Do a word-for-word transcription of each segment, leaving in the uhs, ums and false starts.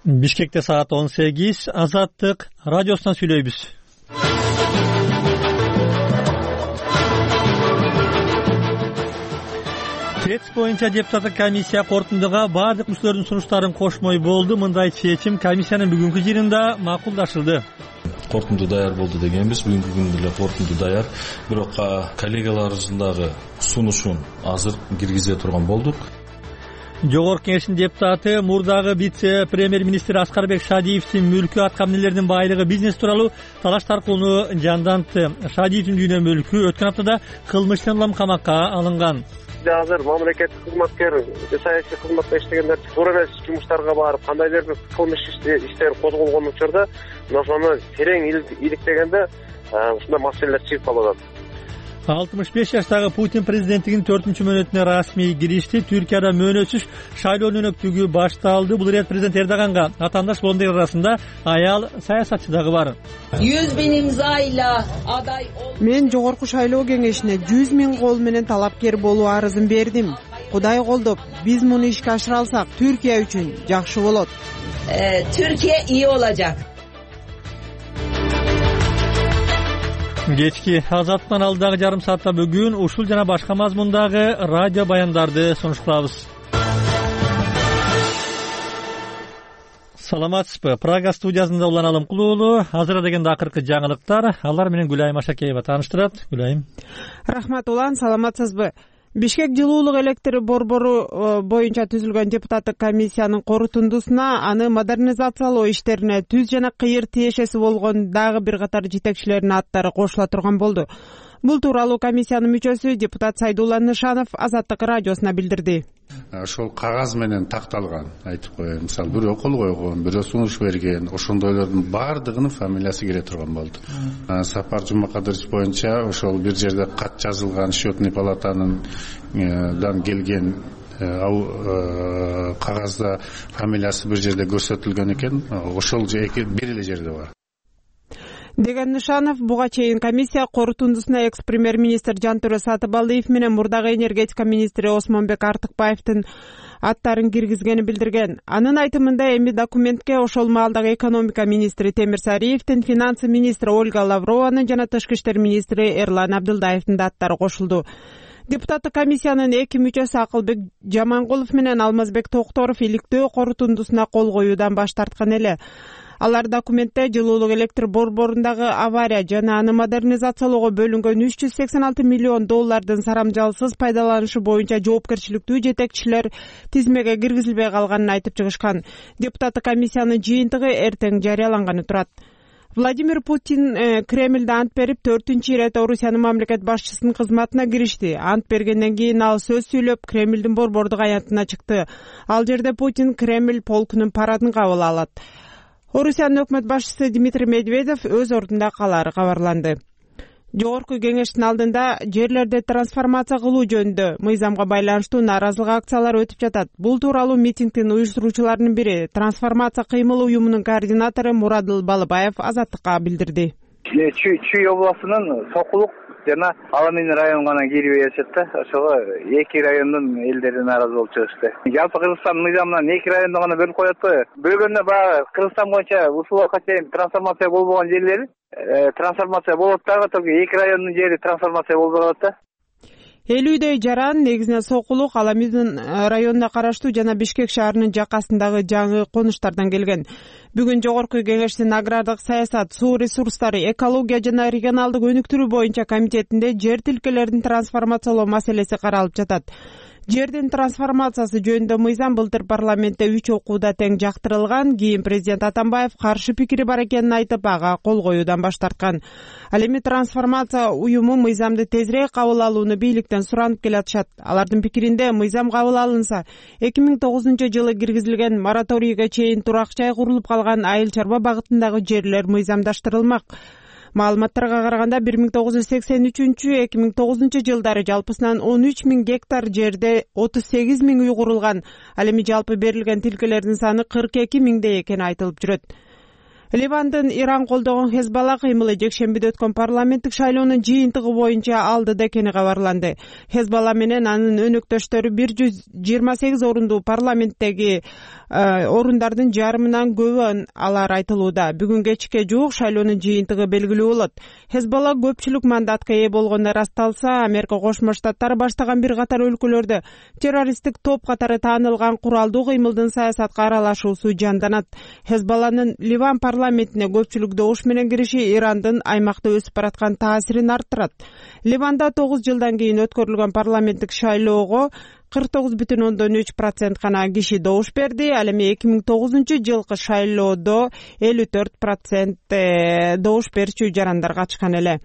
Бишкекте саат он сегиз. Азаттык радиосунан сүйлөйбүз. ТЭЦ боюнча депутаттык комиссия корутундуга баардык мүчөлөрдүн сунуштарын кошмой болду. Мындай чечим комиссиянын бүгүнкү жыйынында макулдашылды. Корутунду даяр болду дегенбиз. Бүгүнкү күндө эле корутунду даяр. Бирок коллегаларыбыздагы сунушун азыр киргизе турган болдук. Жогорку Кеңештин депутаты мурдагы вице-премьер-министр Аскарбек Шадиевдин мүлкү атка минелердин байлыгы бизнес тууралуу талаш таркууну жандантты. Шадиевдин дүйнө мүлкү өткөн аптада кылмыштын улам камакка алынган. Азыр мамлекеттик кызматкер, саясий кызматта иштегендер туура эмес жумуштарга барып, кандайдыр бир кылмыш иштер козголгон учурда ошону терең иликтегенде ушундай маселелер чыгып калып атат. алтымыш беш жаштагы Путин президенттигинин төртүнчү мөөнөтүнө расмий киришти. Түркияда мөөнөтсүз шайлоонун өнөктүгү башталды. Бул ирет президент Эрдоганга атаандаш болгондор арасында аял саясатчы дагы бар. жүз миң имзайла адай Мен жогорку шайлоо кеңешине жүз миң кол менен талапкер болуу арызын бердим. Кудай колдоп, биз муну ишке ашыра алсак, Түркия үчүн жакшы болот. Türkiye iyi olacak. Кечки Азаттан алдагы жарым саатта бүгүн ушул жана башка мазмундагы радио баяндарды сунуштабыз. Саламатсызбы? Прага студиясында Улан Алымкулуулу. Азыр дегенде акыркы жаңылыктар. Алар менен Гүлайым Ашакеева тааныштырат. Гүлайым. Рахмат Улан, саламатсызбы? Бишкек жылуулук электр борбору боюнча түзүлгөн депутаттык комиссиянын корутундусуна аны модернизациялоо иштерине түз жана кыйыр тиешеси болгон дагы бир катар жетекчилердин аттары кошула турган болду. Бул тууралуу комиссиянын мүчөсү депутат Сайдулла Нышанов Азаттык радиосуна билдирди. Ошол кагаз менен такталган, айтып коеюн. Мисалы, бирөө кол койгон, бирөө сунуш берген, ошондойлордун баардыгынын фамилиясы кире турган болду. Сапар Жумакадырович боюнча ошол бир жерде кат жазылган счетный палатадан келген кагазда фамилиясы бир жерде көрсөтүлгөн экен. Ошол бир эле жерде бар. Деген Нышанов буга чейин комиссия корутундусуна экс-премьер-министр Жантөрө Сатыбалдиев менен мурдагы энергетика министри Осмонбек Артыкбаевдин аттарын киргизгени билдирген. Анын айтымында эми документке ошол маалдагы экономика министри Темир Сариевдин, финансы министри Ольга Лаврованын жана тышкы иштер министри Эрлан Абдылдаевдин аттары кошулду. Депутаттык комиссиянын эки мүчөсү Акылбек Жамангулов менен Алмазбек Токторов иликтөө корутундусуна кол коюудан баш тарткан эле. Алар документте жылуулук электр борборундагы авария жана аны модернизациялоого бөлүнгөн үч жүз сексен алты миллион доллардын сарамжалсыз пайдаланышы боюнча жоопкерчиликтүү жетекчилер тизмеге киргизилбей калганын айтып чыгышкан. Депутаттык комиссиянын жыйынтыгы эртең жарыяланганы турат. Владимир Путин Кремльде ант берип, төртүнчү ирет Орусиянын мамлекет башчысынын кызматына киришти. Ант бергенден кийин ал сөз сүйлөп, Кремльдин борбордук аянтына чыкты. Ал жерде Путин Кремль полкунун парадын кабыл алат. Орусиянын өкмөт башчысы Дмитрий Медведев өз ордунда калары кабарланды. Жогорку кеңештин алдында жерлерде трансформация кылуу жөнүндө мыйзамга байланыштуу нааразылык акциялары өтүп жатат. Бул тууралуу митингдин уюштуруучуларынын бири, трансформация кыймылы уюмунун координатору Мурадыл Балыбаев Азаттыкка билдирди. Чүй областынын Сокулук жана Аламин району гана кирип эсет да, ошого эки райондун элдери нааразы болуп чыгышты. Жалпы Кыргызстан мыйзамынан эки райондо гана бөлүп коет го. Бөлгөндө баягы Кыргызстан боюнча ушулга чейин трансформация болбогон жерлери трансформация болот дагы, только эки райондун жери трансформация болбой калат да. Элүүдөй жаран негизинен Сокулук, Аламин районуна караштуу жана Бишкек шаарынын жакасындагы жаңы конуштардан келген. Бүгүн жогорку кеңештин агрардык саясат, суу ресурстары, экология жана регионалдык өнүктүрүү боюнча комитетинде жер тилкелерин трансформациялоо маселеси каралып жатат. Жердин трансформациясы жөнүндө мыйзам былтыр парламентте үч окууда тең жактырылган. Кийин президент Атамбаев каршы пикири бар экенин айтып, ага кол коюудан баш тарткан. Ал эми трансформация уюму мыйзамды тезирээк кабыл алууну бийликтен суранып келатышат. Алардын пикиринде мыйзам кабыл алынса, эки миң тогузунчу жылы киргизилген мораторийге чейин турак жай курулуп калган айыл чарба багытындагы жерлер мыйзамдаштырылмак. Маалыматтарга караганда бир миң тогуз жүз сексен үчүнчү эки миң тогузунчу жылдары жалпысынан он үч миң гектар жерде отуз сегиз миң үй курулган. Ал эми жалпы берилген тилкелердин саны кырк эки миңдей экени айтылып жүрөт. Ливандын Иран колдогон Хезбалла кыймылы жекшембиде өткөн парламенттик шайлоонун жыйынтыгы боюнча алдыда экени кабарланды. Хезбалла менен анын өнөктөштөрү бир жүз жыйырма сегиз орундуу парламенттеги орундардын жарымынан көбүн алар айтылууда. Бүгүн кечке жуук шайлоонун жыйынтыгы белгилүү болот. Хезбалла көпчүлүк мандатка ээ болгону ырасталса, Америка Кошмо Штаттары баштаган бир катар өлкөлөрдө террористтик топ катары таанылган куралдуу кыймылдын саясатка аралашуусу жанданат. Хезбалланын Ливан парламентине көпчүлүк добуш менен кириши Ирандын аймакта өсүп бараткан таасирин арттырат. Ливанда тогуз жылдан кийин өткөрүлгөн парламенттик шайлоого кырк тогуз бүтүн ондон үч процент гана киши добуш берди. Ал эми эки миң тогузунчу жылкы шайлоодо элүү төрт процент добуш берүүчү жарандар катышкан эле.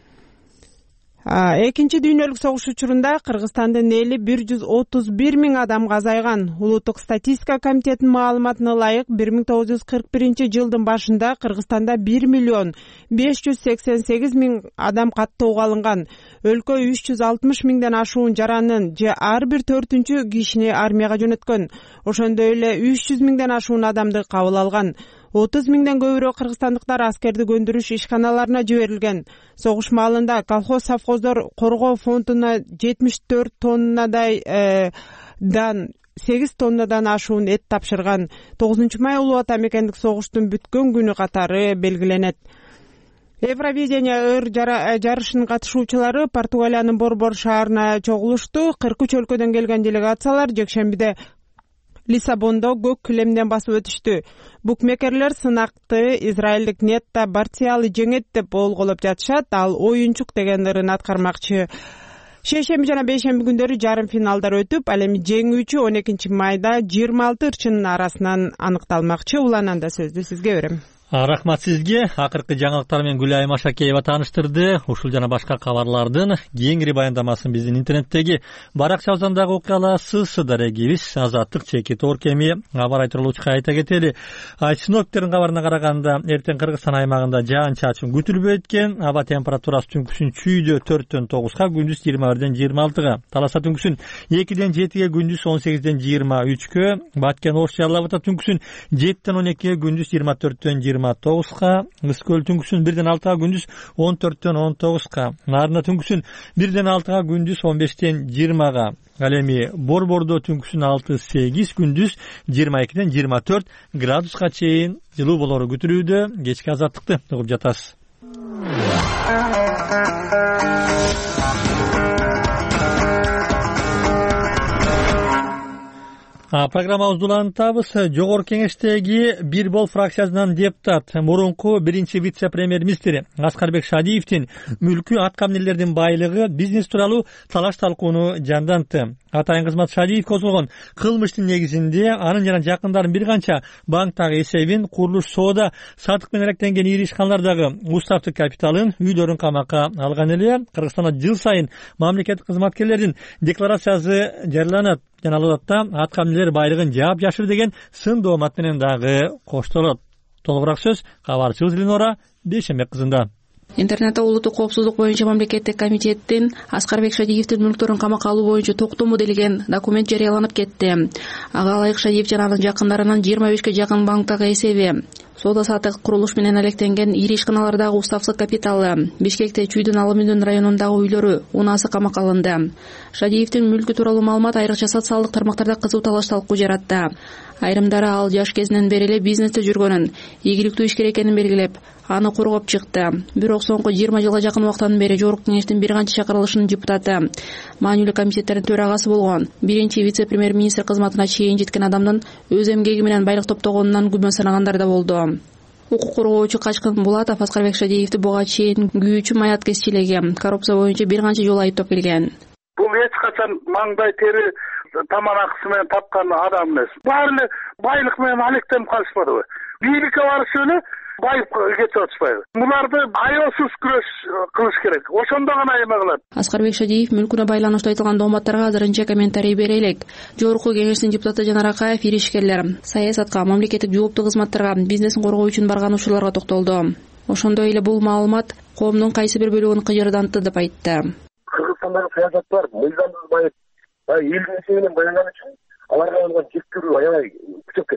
Экинчи дүйнөлүк согуш учурунда Кыргызстандын эли бир жүз отуз бир миң адамга азайган. Улуттук статистика комитетинин маалыматына ылайык, бир миң тогуз жүз кырк биринчи жылдын башында Кыргызстанда бир миллион беш жүз сексен сегиз миң адам каттоого алынган. Өлкө үч жүз алтымыш миңден ашуун жаранын же ар бир төртүнчү кишини армияга жөнөткөн. Ошондой эле үч жүз миңден ашуун адамды кабыл алган. отуз миңден көбүрөөк кыргызстандыктар аскердик өндүрүш ишканаларына жиберилген. Согуш маалында колхоз совхоздор коргоо фондуна жетимиш төрт тоннадай дан сегиз тоннадан ашуун эт тапшырган. тогузунчу май улуу ата мекендик согуштун бүткөн күнү катары белгиленет. Евровидение ыр жарышынын катышуучулары Португалиянын Борбор шаарына чогулушту. кырк үч өлкөдөн келген делегациялар жекшембиде Лиссабондо көк килемден басып өтүштү. Букмекерлер сынакты израилдик Нетта Бартиалы жеңет деп болголоп жатышат. Ал оюнчук деген ырын аткармакчы. Шейшемби жана бейшемби күндөрү жарым финалдар өтүп, ал эми жеңүүчү он экинчи майда жыйырма алты ырчынын арасынан аныкталмакчы. Улананда сөздү сизге берем. Рахмат сизге. Акыркы жаңылыктар менен Гүлайым Ашакеева тааныштырды. Ушул жана башка кабарлардын кеңири баяндамасын биздин интернеттеги баракча абзандагы окуяларсыз дарегибиз Азаттык чеки торкеми кабар айтылуучу айта кетели. Синоптиктердин кабарына караганда эртең Кыргызстан аймагында жаан-чачын күтүлбөйт экен. Аба температурасы түнкүсүн чүйдө төрттөн тогузга, күндүз жыйырма бирден жыйырма алтыга. Таласа түнкүсүн экиден жетиге, күндүз он сегизден жыйырма үчкө. Баткен Ош Жалалабадта түнкүсүн жетиден он экиге, күндүз жыйырма төрттөн жыйырма тогузга. Ыскөл түнкүсүн бирден алтыга, күндүз он төрттөн он тогузга. Нарында түнкүсүн бирден алтыга, күндүз он бештен жыйырмага. Ал эми Борбордо түнкүсүн алты сегиз, күндүз жыйырма экиден жыйырма төрт градуска чейин жылуу болору күтүлүүдө. Кечки азаттыкты угуп жатасыз. Программабызды улантабыз. Жогорку кеңештеги Бир Бол фракциясынан депутат, мурунку биринчи вице-премьер-министр Аскарбек Шадиевдин мүлкү аткаминерлердин байлыгы бизнес тууралуу талаш талкууну жандантты. Атайын кызмат Шадиев козголгон кылмыштын негизинде анын жана жакындарынын бир канча банктагы эсебин, курулуш, соода, сатык менен алектенген ири ишканалардагы уставдык капиталын, үйлөрүн камакка алган эле. Кыргызстанда жыл сайын мамлекеттик кызматкерлердин декларациясы жарыяланат. Жана алатта аткаминерлер байлыгын жаап жашыр деген сын доомат менен дагы коштолот. Толугураак сөз кабарчыбыз Ленора Бейшембек кызында. Интернетте улуттук коопсуздук боюнча мамлекеттик комитеттин Аскарбек Шадиевдин мүлктөрүн камакка алуу боюнча токтому делген документ жарыяланып кетти. Ага ылайык Шадиев жана анын жакындарынын жыйырма бешке жакын банктагы эсеби, соода сатык, курулуш менен алектенген ири ишканалардагы уставдык капиталы, Бишкекте Чүйдүн Алымүндүн районундагы үйлөрү, унаасы камакка алынды. Шадиевдин мүлкү тууралуу маалымат айрыкча социалдык тармактарда кызуу талаш талкуу жаратты. Айрымдары ал жаш кезинен бери эле бизнесте жүргөнүн, ийгиликтүү ишкер экенин белгилеп, аны коргоп чыкты. Бирок соңку жыйырма жылга жакын убактан бери Жогорку кеңештин бир канча чакырылышынын депутаты, маанилүү комитеттердин төрагасы болгон, биринчи вице-премьер-министр кызматына чейин жеткен адамдын өз эмгеги менен байлык топтогонунан күмөн санагандар да болду. Укук коргоочу Качкын Булатов Аскарбек Шадиевди буга чейин күйүүчү маят кесчилиги, коррупция боюнча бир канча жолу айыптап келген. Бул эч качан маңдай тери таман акысы менен тапкан адам эмес. Баары эле байлык менен алектенип калышпадыбы? Бийликке барышы эле байып кетип атышпайбы? Буларды аеосуз күрөш кылыш керек. Ошондо гана эме кылат. Аскарбек Шадиев мүлкүнө байланыштуу айтылган дооматтарга азырынча комментарий бере элек. Жогорку кеңештин депутаты Жанар Акаев ири ишкерлер, саясатка, мамлекеттик жооптуу кызматтарга, бизнесин коргоо үчүн барган учурларга токтолду. Ошондой эле бул маалымат коомдун кайсы бир бөлүгүн кыжырдантты деп айтты. Кыргызстандагы саясаттар мыйзамсыз байып, элдин эсебинен байланган үчүн аларга болгон жектирүү аябай күчөп кетти.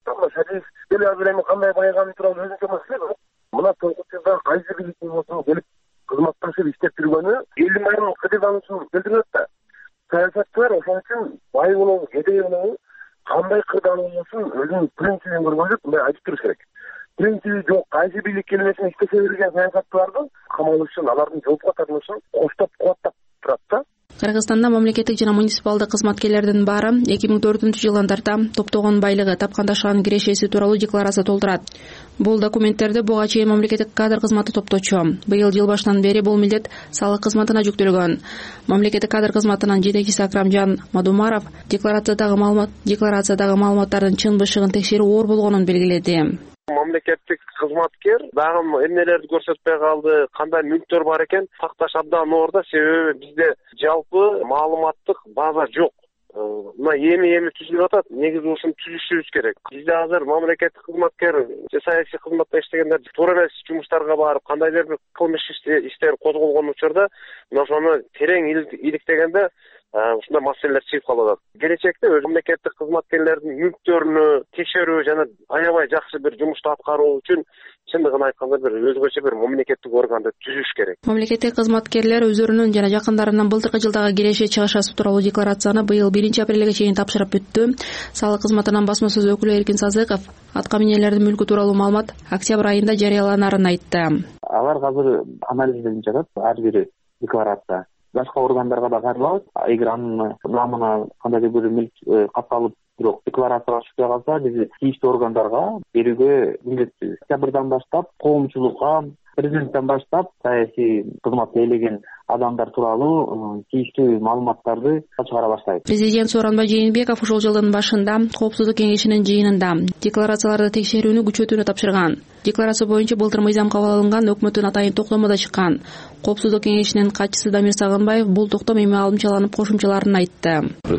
мына Шадиев деле азыр эми кандай байыганы тууралуу өзүнчө маселе бар. Мына тогуз жылда кайсы бийликтин болсо келип кызматташып иштеп жүргөнү элдин баарын кырдаанычын билдирип атат да. Саясатчылар ошон үчүн бай болобу, кедей болобу, кандай кырдааны болсун өзүнүн принцибин көргөнүп мындай айтып туруш керек. Принциби жок, кайсы бийлик келбесин иштесе берген саясатчыларды камалышын, алардын жоопко тартылышын коштоп кубаттап турат да. Кыргызстанда мамлекеттик жана муниципалдык кызматкерлердин баары эки миң төртүнчү жылдан тарта топтогон байлыгы, тапкан ташкан кирешеси тууралуу декларация толтурат. Бул документтерди буга чейин мамлекеттик кадр кызматы топточу. Быйыл жыл башынан бери бул милдет салык кызматына жүктөлгөн. Мамлекеттик кадр кызматынын жетекчиси Акрамжан Мадумаров декларациядагы маалымат декларациядагы маалыматтардын чын бышыгын текшерүү оор болгонун белгиледи. Мамлекеттик кызматкер дагы эмнелерди көрсөтпөй калды, кандай мүнктөр бар экен такташ абдан оор да, себеби бизде жалпы маалыматтык база жок. Мына эми-эми түзүлүп атат, негизи ушуну түзүшүбүз керек. Бизде азыр мамлекеттик кызматкер же саясий кызматта иштегендер туура эмес жумуштарга барып, кандайдыр бир кылмыш иштер козголгон учурда ошону терең иликтегенде ушундай маселелер чыгып калып атат. Келечекте өз мамлекеттик кызматкерлердин мүнктөрүнү текшерүү жана аябай жакшы бир жумушту аткаруу үчүн чындыгын айтканда бир өзгөчө бир мамлекеттик органды түзүш керек. Мамлекеттик кызматкерлер өздөрүнүн жана жакындарынын былтыркы жылдагы киреше чыгышасы тууралуу декларацияны быйыл биринчи апрелге чейин тапшырып бүттү. Салык кызматынын басма сөз өкүлү Эркин Сазыков атка минерлердин мүлкү тууралуу маалымат октябрь айында жарыяланарын айтты. Алар азыр анализденип жатат, ар бир декларация. Башка органдарга да кайрылабыз. Эгер анын намына кандайдыр бир мүлк катталып, бирок декларацияга түшпөй калса, биз тийиштүү органдарга берүүгө милдеттүүбүз. Октябрдан баштап коомчулукка, президенттен баштап саясий кызматты ээлеген адамдар тууралуу тийиштүү маалыматтарды чыгара баштайбыз. Президент Сооронбай Жээнбеков ушул жылдын башында Коопсуздук кеңешинин жыйынында декларацияларды текшерүүнү күчөтүүнү тапшырган. Декларация боюнча былтыр мыйзам кабыл алынган өкмөттүн атайын токтому да чыккан. Коопсуздук кеңешинин катчысы Дамир Сагынбаев бул токтом эми алымчаланып кошумчаларын айтты.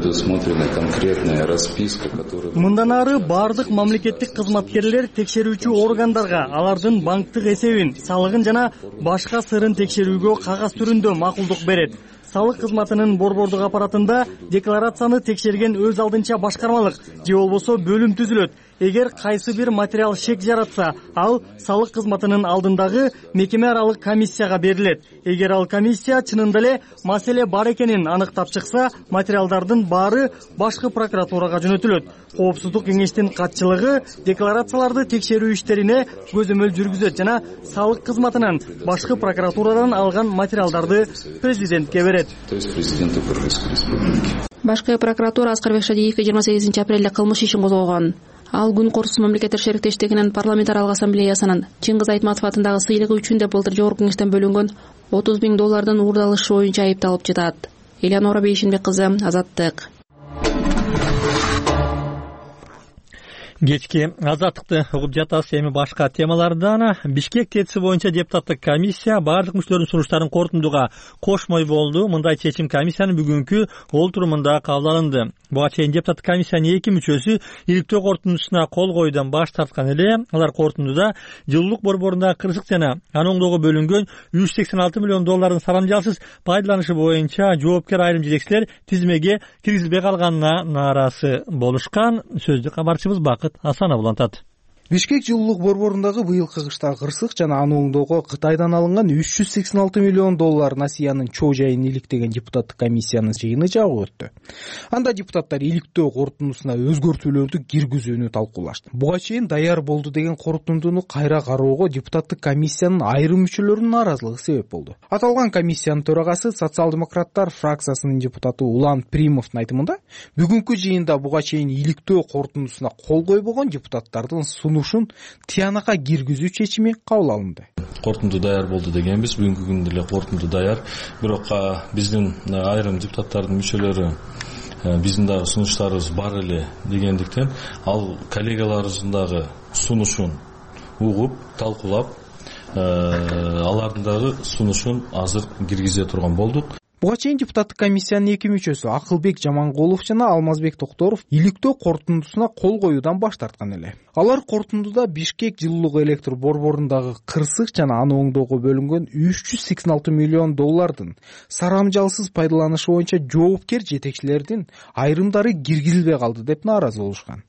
Мындан ары бардык мамлекеттик кызматкерлер текшерүүчү органдарга алардын банктык эсебин, салыгын жана башка сырын текшерүүгө кагаз түрүндө макулдук берет. Салык кызматынын борбордук аппаратында декларацияны текшерген өз алдынча башкармалык же болбосо бөлүм түзүлөт. Эгер кайсы бир материал шек жаратса, ал салык кызматынын алдындагы мекеме аралык комиссияга берилет. Эгер ал комиссия чынында эле маселе бар экенин аныктап чыкса, материалдардын баары башкы прокуратурага жөнөтүлөт. Коопсуздук кеңештин катчылыгы декларацияларды текшерүү иштерине көзөмөл жүргүзөт жана салык кызматынын башкы прокуратурадан алган материалдарды президентке берет. Башкы прокуратура Аскарбек Шадиевге жыйырма сегизинчи апрелде кылмыш ишин козгогон. Ал күн корусу мамлекеттер шериктештигинин парламент аралык ассамблеясынын Чыңгыз Айтматов атындагы сыйлыгы үчүн деп былтыр жогорку кеңештен бөлүнгөн отуз миң доллардын уурдалышы боюнча айыпталып жатат. Элеонора Бейшинбек кызы, Азаттык. Кечки азаттыкты угуп жатасыз. Эми башка темалардан Бишкек кетиси боюнча депутаттык комиссия бардык мүчөлөрдүн сунуштарын корутундууга кошмой болду. Мындай чечим комиссиянын бүгүнкү олтурумунда кабыл алынды. Буга чейин депутаттык комиссиянын эки мүчөсү иликтөө корутундусуна кол коюудан баш тарткан эле. Алар корутундуда жылуулук борборундагы кырсык жана анын оңдоого бөлүнгөн жүз сексен алты миллион доллардын сарамжалсыз пайдаланышы боюнча жоопкер айрым жетекчилер тизмеге киргизилбей калганына нааразы болушкан. Сөздү кабарчыбыз Бакыт Асанов улантат. Бишкек жылуулук борборундагы быйылкы кышта кырсык жана аны оңдоого Кытайдан алынган үч жүз сексен алты миллион доллар насыянын чоо жайын иликтеген депутаттык комиссиянын жыйыны жабык өттү. Анда депутаттар иликтөө корутундусуна өзгөртүүлөрдү киргизүүнү талкуулашты. Буга чейин даяр болду деген корутундуну кайра кароого депутаттык комиссиянын айрым мүчөлөрүнүн нааразылыгы себеп болду. Аталган комиссиянын төрагасы социал-демократтар фракциясынын депутаты Улан Примовдун айтымында, бүгүнкү жыйында буга чейин иликтөө корутундусуна кол койбогон депутаттардын сунушун тыянакка киргизүү чечими кабыл алынды. Корутунду даяр болду дегенбиз, бүгүнкү күндө эле корутунду даяр. Бирок биздин айрым депутаттардын мүчөлөрү биздин дагы сунуштарыбыз бар эле дегендиктен ал коллегаларыбыздын дагы сунушун угуп, талкуулап, алардын дагы сунушун азыр киргизе турган болдук. Буга чейин депутаттык комиссиянын эки мүчөсү Акылбек Жамангулов жана Алмазбек Токторов иликтөө корутундусуна кол коюудан баш тарткан эле. Алар корутундуда Бишкек жылуулук электр борборундагы кырсык жана аны оңдоого бөлүнгөн үч жүз сексен алты миллион доллардын сарамжалсыз пайдаланышы боюнча жоопкер жетекчилердин айрымдары киргизилбей калды деп нааразы болушкан.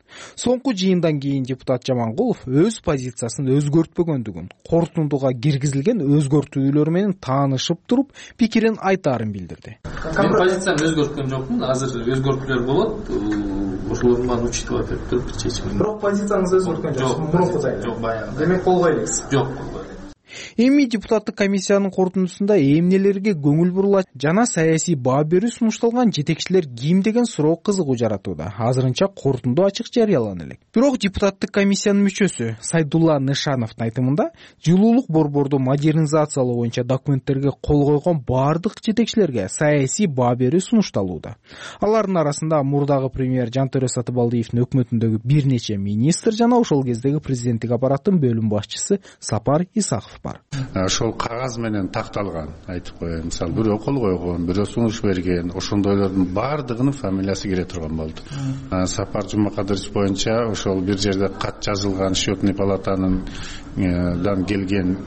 Соңку жыйындан кийин депутат Жамангулов өз позициясын өзгөртпөгөндүгүн, корутундуга киргизилген өзгөртүүлөр менен таанышып туруп, пикирин айтаарын билдирди. Мен позициямды өзгөрткөн жокмун. Азыр өзгөртүүлөр болот. Ошолордун баарын учиттеп атып туруп чечим. Бирок позициянызды өзгөрткөн жоксуз. Мурунку жок, баягы. Демек колгой элексиз. Жок, колгой. Эми депутаттык комиссиянын корутундусунда эмнелерге көңүл бурулат жана саясий баа берүү сунушталган жетекчилер ким деген суроо кызыгуу жаратууда. Азырынча корутунду ачык жарыялана элек. Бирок депутаттык комиссиянын мүчөсү Сайдулла Нышановдун айтымында жылуулук борборду модернизациялоо боюнча документтерге кол койгон баардык жетекчилерге саясий баа берүү сунушталууда. Алардын арасында мурдагы премьер Жантөре Сатыбалдиевдин өкмөтүндөгү бир нече министр жана ошол кездеги президенттик аппараттын бөлүм башчысы Сапар Исаков бар. Ошол кагаз менен такталган, айтып коеюн. Мисалы бирөө кол койгон, бирөө сунуш берген, ошондойлордун баардыгынын фамилиясы кире турган болду. Сапар Жумакадырович боюнча ошол бир жерде кат жазылган счетный палатанын дан келген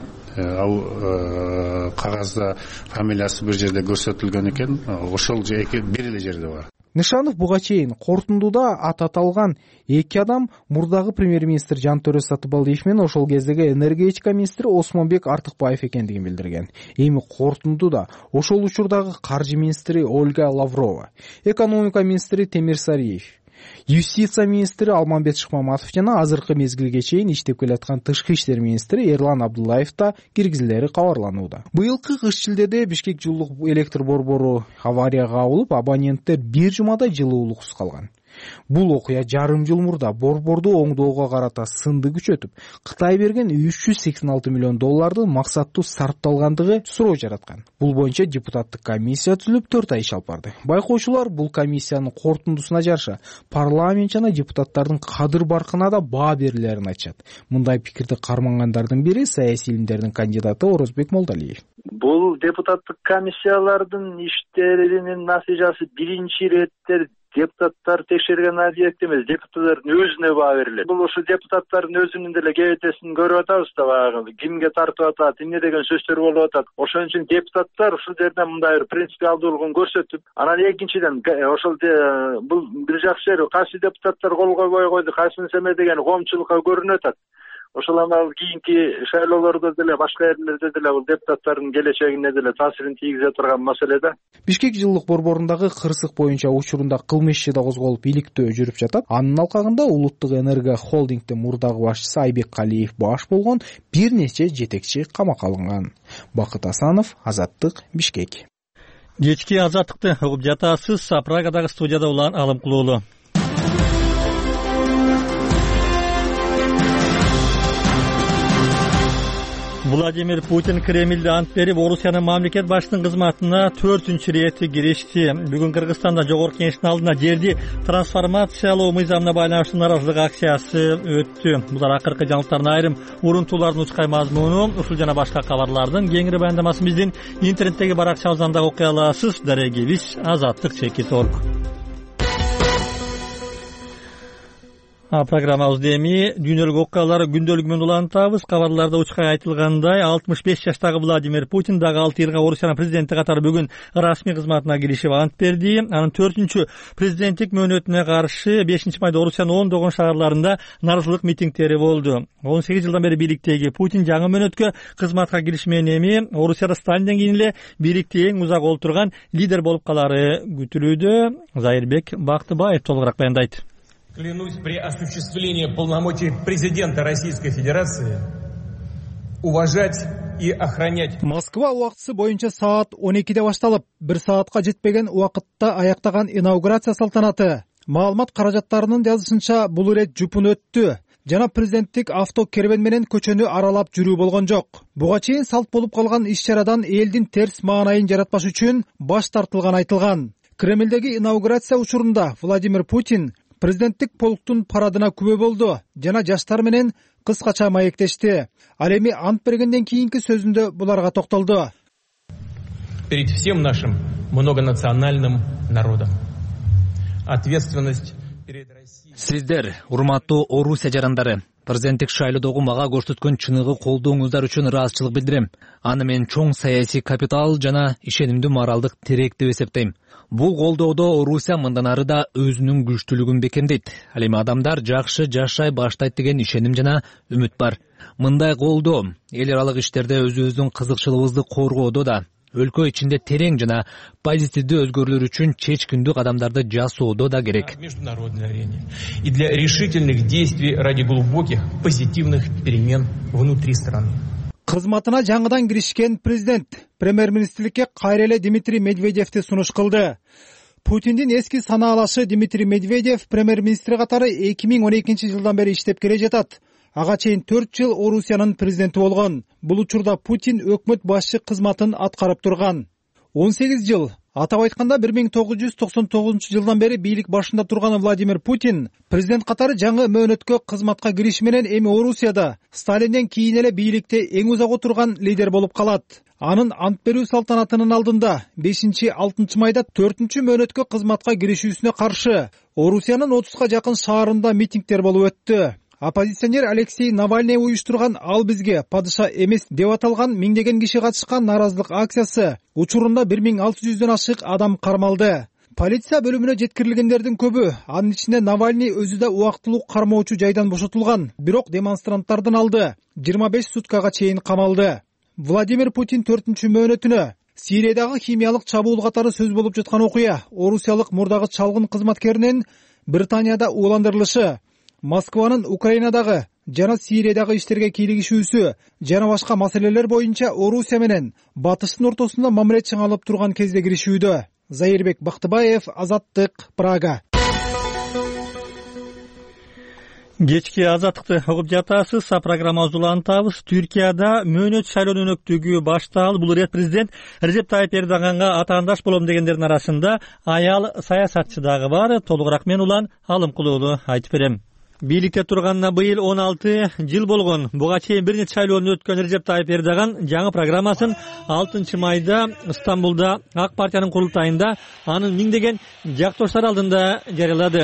кагазда фамилиясы бир жерде көрсөтүлгөн экен. Ошол бир эле жерде бар. Нышанов буга чейин корутундуда аты аталган эки адам мурдагы премьер-министр Жантөре Сатыбалдиев менен ошол кездеги энергетика министри Осмонбек Артыкбаев экендигин билдирген. Эми корутундуда ошол учурдагы каржы министри Ольга Лаврова, экономика министри Темир Сариев, юстиция министри Алмамбет Шыкмаматов жана азыркы мезгилге чейин иштеп келаткан тышкы иштер министри Эрлан Абдуллаев да киргизилери кабарланууда. Быйылкы кыш-шилдеде Бишкек жылуулук электр борбору аварияга кабылып, абоненттер бир жумада жылуулуксуз калган. Бул окуя жарым жыл мурда борборду оңдоого карата сынды күчөтүп, Кытай берген үч жүз сексен алты миллион долларды максаттуу сарпталгандыгы суроо жараткан. Бул боюнча депутаттык комиссия түзүлүп төрт ай иш алып барды. Байкоочулар бул комиссиянын корутундусуна жараша парламент жана депутаттардын кадыр баркына да баа берилерин айтышат. Мындай пикирди кармангандардын бири саясий илимдердин кандидаты Орозбек Молдалиев. Бул депутаттык комиссиялардын иштеринин натыйжасы биринчи иреттер депутаттар текшерген объект эмес, депутаттардын өзүнө баа берилет. Бул ушу депутаттардын өзүнүн деле кебетесин көрүп атабыз да, баягы кимге тартып атат, эмне деген сөздөр болуп атат. Ошон үчүн депутаттар ушул жерден мындай бир принципиалдуулугун көрсөтүп, анан экинчиден ошол бул бир жакшы жери кайсы депутаттар кол койбой койду, кайсынын эме деген коомчулукка көрүнүп атат. Ошол анан кийинки шайлоолордо деле башка жерлерде деле бул депутаттардын келечегине деле таасирин тийгизе турган маселе да. Бишкек жылуулук борборундагы кырсык боюнча учурунда кылмыш иши да козголуп иликтөө жүрүп жатат. Анын алкагында Улуттук энерго холдингдин мурдагы башчысы Айбек Калиев баш болгон бир нече жетекчи камакка алынган. Бакыт Асанов, Азаттык, Бишкек. Кечки Азаттыкты угуп жатасыз. Прагадагы студияда улан Алым Кулуулу. Владимир Путин Кремльде ант берип, Орусиянын мамлекет башчынын кызматына төртүнчү рети киришти. Бүгүн Кыргызстанда Жогорку Кеңештин алдына жерди трансформациялоо мыйзамына байланыштуу нааразылык акциясы өттү. Булар акыркы жаңылыктардын айрым урунтуулардын учкай мазмуну, ушул жана башка кабарлардын кеңири баяндамасын биздин интернеттеги баракчабыздан да окуй аласыз. Дарегибиз азаттык чекит точка орг. Программабызды эми дүйнөлүк окуялар күндөлүгү менен улантабыз. Кабарларда учкай айтылгандай, алтымыш беш жаштагы Владимир Путин дагы алты жылга Орусиянын президенти катары бүгүн расмий кызматына киришип ант берди. Анын төртүнчү президенттик мөөнөтүнө каршы бешинчи майда Орусиянын ондогон шаарларында нааразылык митингдери болду. он сегиз жылдан бери бийликтеги Путин жаңы мөөнөткө кызматка кириши менен эми Орусияда Сталинден кийин эле бийликте эң узак олтурган лидер болуп калары күтүлүүдө. Зайырбек Бактыбаев толугураак баяндайт. Клянусь при осуществлении полномочий президента Российской Федерации уважать и охранять. Москва убактысы боюнча саат он экиде башталып, бир саатка жетпеген убакытта аяктаган инаугурация салтанаты. Маалымат каражаттарынын жазышынча бул ирет жупун өттү. Жана президенттик авто кербен менен көчөнү аралап жүрүү болгон жок. Буга чейин салт болуп калган иш-чарадан элдин терс маанайын жаратпаш үчүн баш тартылган айтылган. Кремлдеги инаугурация учурунда Владимир Путин президенттик полктун парадына күбө болду жана жаштар менен кыскача маектешти. Ал эми ант бергенден кийинки сөзүндө буларга токтолду. Перед всем нашим многонациональным народом ответственность перед Россией. Сиздер, урматтуу Орусия жарандары, Президенттик шайлоодогу мага көрсөткөн чыныгы колдооңуздар үчүн ыраазычылык билдирем. Аны мен чоң саясий капитал жана ишенимдүү моралдык тирек деп эсептейм. Бул колдоодо Орусия мындан ары да өзүнүн күчтүүлүгүн бекемдейт. Ал эми адамдар жакшы жашай баштайт деген ишеним жана үмүт бар. Мындай колдоо эл аралык иштерде өзүбүздүн кызыкчылыгыбызды коргоодо да, өлкө ичинде терең жана позитивдүү өзгөрүүлөр үчүн чечкиндүү кадамдарды жасоодо да керек. В международной арене и для решительных действий ради глубоких позитивных перемен внутри страны. Кызматына жаңыдан киришкен президент премьер-министрликке кайра эле Дмитрий Медведевди сунуш кылды. Путиндин эски санаалашы Дмитрий Медведев премьер-министри катары эки миң он экинчи жылдан бери иштеп келе жатат. Ага чейин төрт жыл Орусиянын президенти болгон. Бул учурда Путин өкмөт башчы кызматын аткарып турган. он сегиз жыл. Атап айтканда бир миң тогуз жүз токсон тогузунчу жылдан бери бийлик башында турган Владимир Путин президент катары жаңы мөөнөткө кызматка кириши менен эми Орусияда Сталинден кийин эле бийликте эң узак отурган лидер болуп калат. Анын ант берүү салтанатынын алдында бешинчи алтынчы майда төртүнчү мөөнөткө кызматка киришүүсүнө каршы Орусиянын отузга жакын шаарында митингдер болуп өттү. Оппозиционер Алексей Навальный уюштурган «Ал бизге падыша эмес» деп аталган миңдеген киши катышкан нааразылык акциясы учурунда бир миң алты жүздөн ашык адам кармалды. Полиция бөлүмүнө жеткирилгендердин көбү, анын ичинде Навальный өзү да убактылуу кармоочу жайдан бошотулган, бирок демонстранттардын алды жыйырма беш суткага чейин камалды. Владимир Путин төртүнчү мөөнөтүнө Сириядагы химиялык чабуул катары сөз болуп жаткан окуя, орусиялык мурдагы чалгын кызматкеринин Британияда ууландырылышы, Москванын Украинадагы жана Сириядагы иштерге кийлигишүүсү жана башка маселелер боюнча Орусия менен батыштын ортосунда мамиле чыңалып турган кезде киришүүдө. Заирбек Бактыбаев, Азаттык, Прага. Кечки Азаттыкты угуп жатасыз. Программабызды улантабыз. Түркияда мөөнөт шайлоонун өнөктүгү башталды. Бул ирет президент Режеп Тайып Эрдоганга атаандаш болом дегендердин арасында аял саясатчы дагы бар. Толугураак мен Улан Алымкулуулу айтып берем. Бийликте турганына быйыл он алты жыл болгон. Буга чейин бир нече шайлоону өткөн Режеп Тайып Эрдоган жаңы программасын алтынчы майда Стамбулда Ак партиянын курултайында анын миңдеген жактоштары алдында жарыялады.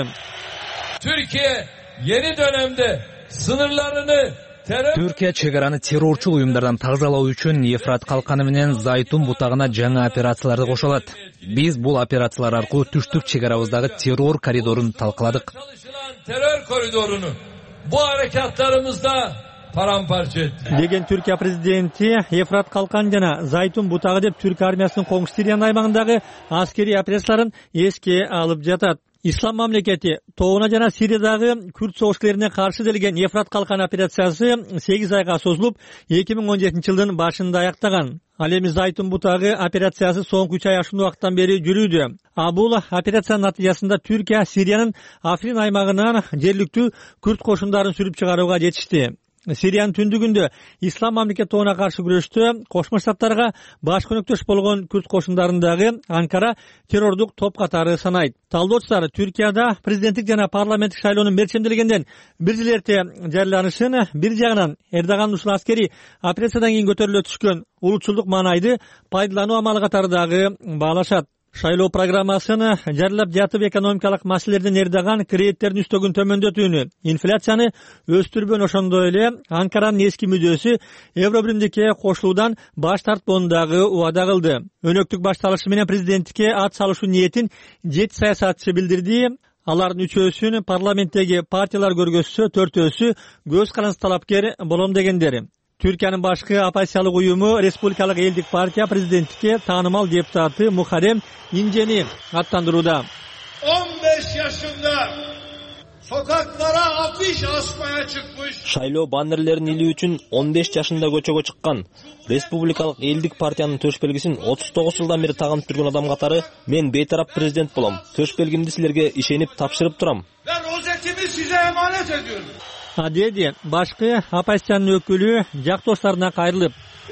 Türkiye yeni dönemde sınırlarını Түркия чегараны террорчул уюмдардан тазалоо үчүн Ефрат калканы менен Зайтун бутагына жаңы операцияларды кошо алат. Биз бул операциялар аркылуу түштүк чегарабыздагы террор коридорун талкаладык. Terör koridorunu bu harekatlarımızda paramparça etti. Деген Түркия президенти Ефрат калкан жана Зайтун бутагы деп түрк армиясынын Коңшу Сириянын аймагындагы аскерий операцияларын эске алып жатат. Ислам мамлекети Тоуна жана Сириядагы күрд согушкерлерине каршы делген Ефрат калкан операциясы сегиз айга созулуп, эки миң он жетинчи жылдын башында аяктаган. Ал эми Зайтун бутагы операциясы соңку үч ай ашуун убакыттан бери жүрүүдө. А бул операциянын натыйжасында Түркия Сириянын Африн аймагынан жергиликтүү күрд кошундарын сүрүп чыгарууга жетишти. Сириянын түндүгүндө Ислам мамлекети Тоуна каршы күрөштө Кошмо Штаттарга баш көнөктөш болгон күрд кошундарындагы Анкара террордук топ катары санайт. Талдоочулар Түркияда президенттик жана парламенттик шайлоонун мерчемделгенден бир жыл эрте жарыяланышын бир жагынан Эрдоган ушул аскерий операциядан кийин көтөрүлө түшкөн улутчулдук маанайды пайдалануу амалы катары дагы баалашат. Шайлоо программасын жарыялап жатып экономикалык маселелерден Эрдоган кредиттердин үстөгүн төмөндөтүүнү, инфляцияны өстүрбөн, ошондой эле Анкаранын эски мүдөөсү Евробиримдикке кошулуудан баш тартпоону дагы убада кылды. Өнөктүк башталышы менен президенттикке ат салышуу ниетин жети саясатчы билдирди. Алардын үчөөсүн парламенттеги партиялар көргөзсө, төртөөсү көз карандысыз талапкер болом дегендер. Түркиянын башкы оппозициялык уюму Республикалык элдик партия президенттикке таанымал депутаты Мухаррем İnce'ni аттандырууда. on beş yaşında sokaklara afiş asmaya çıkmış. Шайлоо баннерлерин илүү үчүн он беш жашында көчөгө чыккан Республикалык элдик партиянын төш белгисин отуз тогуз жылдан бери тагынып жүргөн адам катары мен бейтарап президент болом. Төш белгимди силерге ишенип тапшырып турам. Ben rozetimi size emanet ediyorum. Деди башкы оппозициянын өкүлү жактоштарына кайрылып,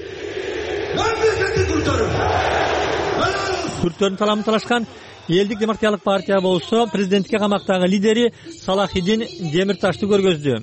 күрдтөрдүн таламын талашкан элдик демократиялык партия болсо президенттикке камактагы лидери Салахиддин Демирташты көргөздү.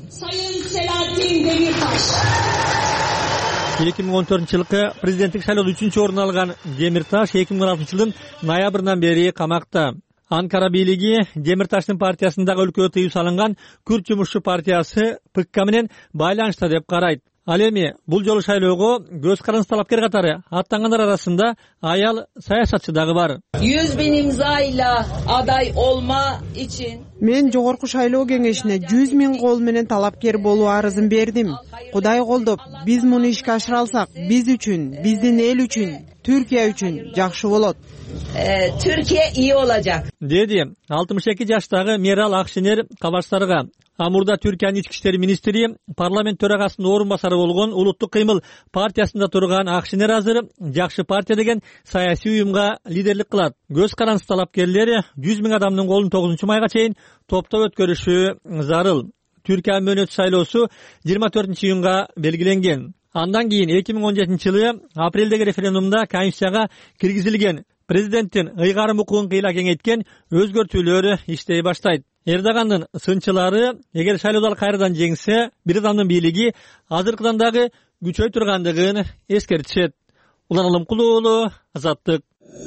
эки миң он төртүнчү жылкы президенттик шайлоодо үчүнчү орун алган Демирташ эки миң он алтынчы жылдын ноябрынан бери камакта. Анкара бийлиги Демир Таштын партиясындагы өлкөгө тыюу салынган Күрд жумушчу партиясы ПКК менен байланышта деп карайт. Ал эми бул жолу шайлоого көз каранды талапкер катары аттангандар арасында аял саясатчы дагы бар. Yüz bin imzayla aday olma için Мен жогорку шайлоо кеңешине жүз миң кол менен талапкер болуу арызын бердим. Кудай колдоп, биз муну ишке ашыра алсак, биз үчүн, биздин эл үчүн, Türkiye үчүн жакшы болот. e, Türkiye iyi olacak. Деди алтымыш эки жаштагы Мерал Акшенер кабарчыларга. Амурда Түркиянын ички иштер министри, парламент төрагасынын орун басары болгон Улуттук кыймыл партиясында турган Акшенер азыр жакшы партия деген саясий уюмга лидерлик кылат. Көз карансыз талапкерлер жүз миң адамдын колун тогузунчу майга чейин топтоп өткөрүшү зарыл. Түркия мөөнөт шайлоосу жыйырма төртүнчү июнга белгиленген. Андан кийин эки миң он жетинчи жылы апрелдеги референдумда Конституцияга киргизилген президенттин ыйгарым укугун кыйла кеңейткен өзгөртүүлөр иштей баштайт. Эрдогандын сынчылары эгер шайлоодо кайрадан жеңсе, бир адамдын бийлиги азыркыдан дагы күчөй тургандыгын эскертишет. Улан Алымкулуу уулу, Азаттык.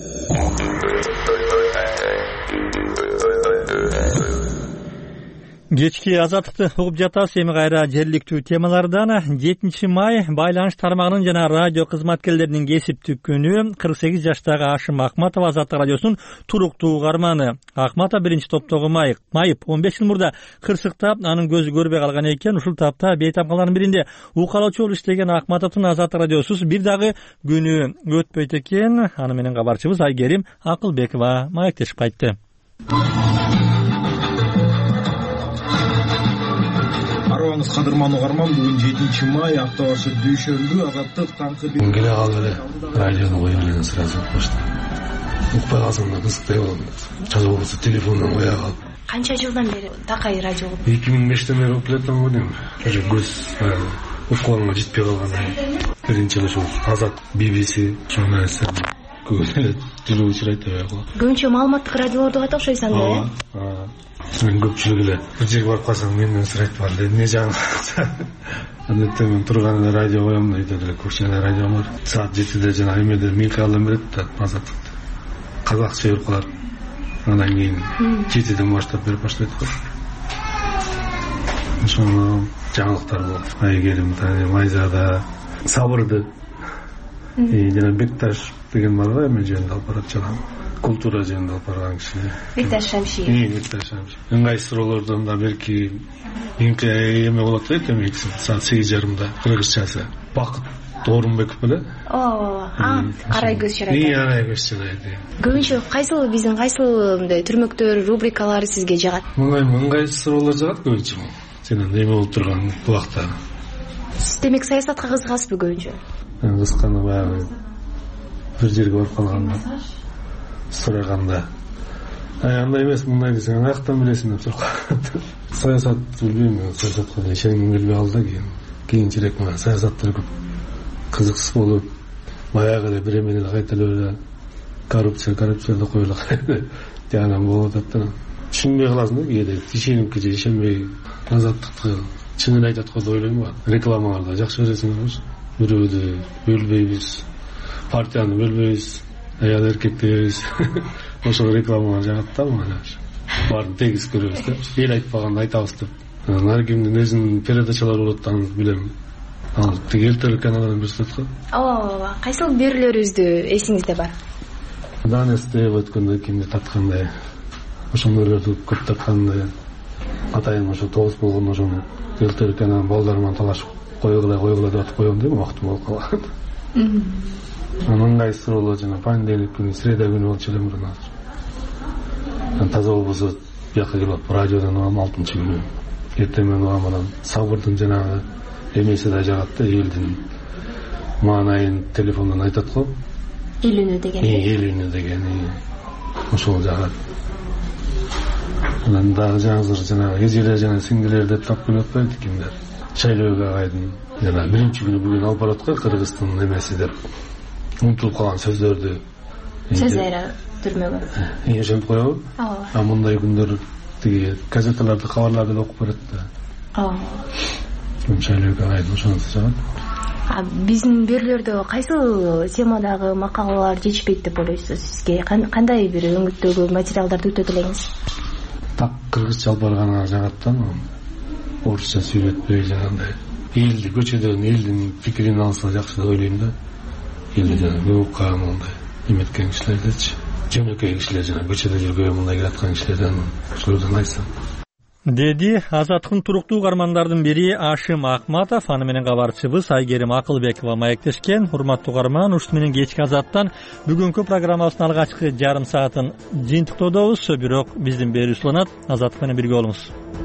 Кечки Азаттыкты угуп жатасыз. Эми кайра жергиликтүү темалардан. жетинчи май байланыш тармагынын жана радио кызматкерлеринин кесиптик күнү. кырк сегиз жаштагы Ашым Акматов Азаттык радиосунун туруктуу угарманы. Акматов биринчи топтогу майып. Майып он беш жыл мурда кырсыктап, анын көзү көрбөй калган экен. Ушул тапта бейтамкалардын биринде укалоочу болуп иштеген Акматовдун Азаттык радиосуз бир дагы күнү өтпөйт экен. Аны менен кабарчыбыз Айгерим Акылбекова маектешип кайтты. Арабаңыз кадырман угарман, бүгүн жетинчи май апта башы дүйшөмбү Азаттык таңкы бир келе калып эле радиону коюп эле сразу укпаштым. Укпай калсам да кызыктай болом. Жаза болбосо телефондон коя калып. Канча жылдан бери такай радио угуп? эки миң бештен бери угуп элетем го дейм. Уже көз укканга жетпей калгандай. Биринчи эле ушул Азат би би си журналисттер көп эле жүрүп учурайт деп коет. Көбүнчө маалыматтык радиолорду ката окшойсуң да, э? Мен көпчүлүк эле бир жерге барып калсаң менден сурайт бар эле, эмне жагың? Андыктан мен турган радио коем да, үйдө деле көчөдө радио бар. Саат жетиде жана эмеде Микалдан берет да, Азаттыкты. Казакча берип калат. Андан кийин жетиден баштап берип баштайт го. Ошондо жаңылыктар болот. Айгерим, Майзада, Сабырды, жана Бекташ деген бар го, эми жөнүндө алып барат жана культура жөнүндө алып барган киши. Бекташ Шамшиев. Бекташ Шамшиев. Ыңгай суроолордон да белки меники эме болот да, эми саат сегиз жарымда кыргызчасы. Бакыт Орунбеков беле? Ооба, а, Арай көз чырайт. Ии, Арай көз чырайт. Көбүнчө кайсыл биздин кайсыл мындай түрмөктөр, рубрикалары сизге жагат? Мындай ыңгай суроолор жагат көбүнчө. Сенен эме болуп турган убакта. Сиз демек саясатка кызыгасызбы көбүнчө? Кызыкканы баягы бир жерге барып калганда, сураганда, ай андай эмес, мындай десең, аяктан билесиң деп сурап. Саясат билбейм, саясатка ишенгим келбей калды да кийин. Кийинчерээк мына саясаттар көп кызыксыз болуп, баягы эле бир эмени кайталап эле коррупция, коррупция деп коюлат. Жана болуп атат да. Түшүнбөй каласың да кээде, ишенип же ишенбей. Азаттыкты чынын айтат го деп ойлойм ба. Рекламаларда жакшы бересиңерби? Бирөөдү бөлбөйбүз, партияны бөлбөйбүз, аял эркек дебейбиз. Ошол рекламалар жагат да мына. Баарын тегиз көрөбүз да. Эл айтпаганды айтабыз деп. Ар кимдин өзүнүн передачалары болот, аны билем. Ал тигил телеканалдан берсет го. Ооба, кайсыл берүүлөрүбүздү эсиңизде бар? Данесте өткөндө кимди таткандай, ошондойлорду көп таткандай. Атайын ошо тогуз болгондо ошону тигил телеканалдын балдары менен талашып койгула койгула деп атып коем дейм, убактым болуп калган. Ыңгай суроолор жана понедельник күнү, среда күнү болчу эле мурун азыр. Таза болбосо бияка келип радиодон угам алтынчы күнү. Эртең менен угам анан Сабырдын жанагы эмеси да жагат да, элдин маанайын телефондон айтат го. Эл үнү деген. Эл үнү деген. Ошол жагат. Анан дагы жаңызыр жанагы эжелер жана сиңдилер деп тап келип атпайбы кимдер? Шайлоого кайдын жана биринчи күнү бүгүн алып барат го, Кыргыздын эмеси деп. Унутулуп калган сөздөрдү. Сөздөрү түрмөгө. Эми ошентип коебу? Ооба. А мындай күндөр тиги газеталарды, кабарларды окуп берет да. Ооба. Шайлоого кайдын ошонусу жагат. биздин берүүлөрдө кайсыл темадагы макалалар жетишпейт деп ойлойсуз? Сизге кандай бир өңүттөгү материалдарды өтөт элеңиз? Так кыргызча алып барган жагаттан орусча сүйлөтпөй жанагындай элди көчөдөн элдин пикирин алса жакшы деп ойлойм да. Элди жанагы укка мындай эметкен кишилердечи, жөнөкөй кишилер жана көчөдө жүргөн мындай келаткан кишилерден ошолордон айтсам деди Азаттыктын туруктуу угармандардын бири Ашим Акматов. Аны менен кабарчыбыз Айгерим Акылбекова маектешкен. Урматтуу угарман, ушуну менен кечки Азаттан бүгүнкү программабыздын алгачкы жарым саатын жыйынтыктоодобуз. Бирок биздин берүүчү уланат. Азаттык менен бирге болуңуз.